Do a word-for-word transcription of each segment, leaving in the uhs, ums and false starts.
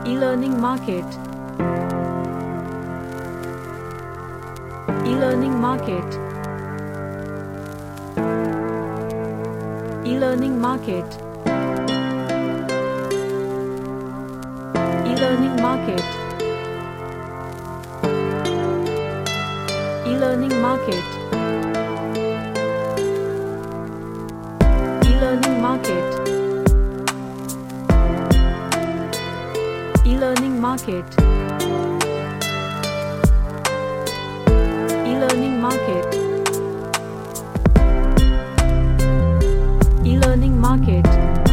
E-learning market. E-learning market. E-learning market. E-learning market. E-learning market. E-learning market. E-learning market. E-learning market. E-learning market.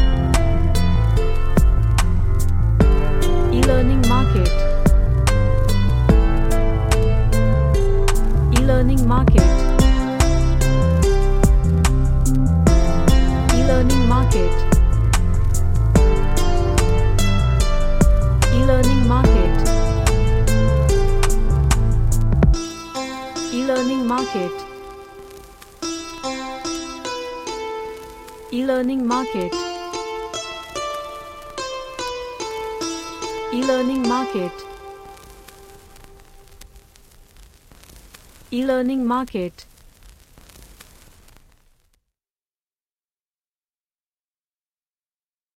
E-learning market. E-learning market. E-learning market. E-learning market. E-learning market. E-learning market. E-learning market. E-learning market.